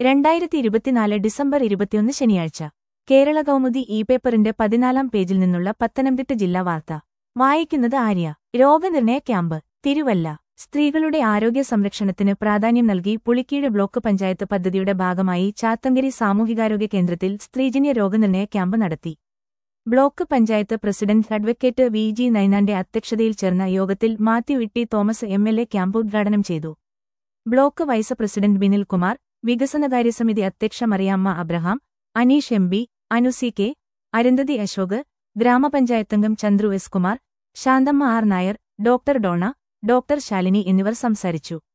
2024 December 21 ശനിയാഴ്ച കേരള കൗമുദി പേപ്പറിന്റെ 14-ാം പേജിൽ നിന്നുള്ള പത്തനംതിട്ട ജില്ലാ വാർത്ത വായിക്കുന്നത് ആര്യ. രോഗനിർണയ ക്യാമ്പ് തിരുവല്ല. സ്ത്രീകളുടെ ആരോഗ്യ സംരക്ഷണത്തിന് പ്രാധാന്യം നൽകി പുളിക്കീഴ് ബ്ലോക്ക് പഞ്ചായത്ത് പദ്ധതിയുടെ ഭാഗമായി ചാത്തങ്കരി സാമൂഹികാരോഗ്യ കേന്ദ്രത്തിൽ സ്ത്രീജന്യ രോഗനിർണയ ക്യാമ്പ് നടത്തി. Block panchayat president advocate V. നൈനാന്റെ അധ്യക്ഷതയിൽ ചേർന്ന യോഗത്തിൽ Mathew T. Thomas MLA. Camp ഉദ്ഘാടനം ചെയ്തു. Block vice president Binil Kumar, വികസനകാര്യസമിതി അധ്യക്ഷ Mariyamma Abraham, Aneesh M. Anu C. K, Arundhati Ashok, ഗ്രാമപഞ്ചായത്തംഗം Chandru S. Kumar, Santhamma R. Nair, doctor Dona, doctor Shalini എന്നിവർ സംസാരിച്ചു.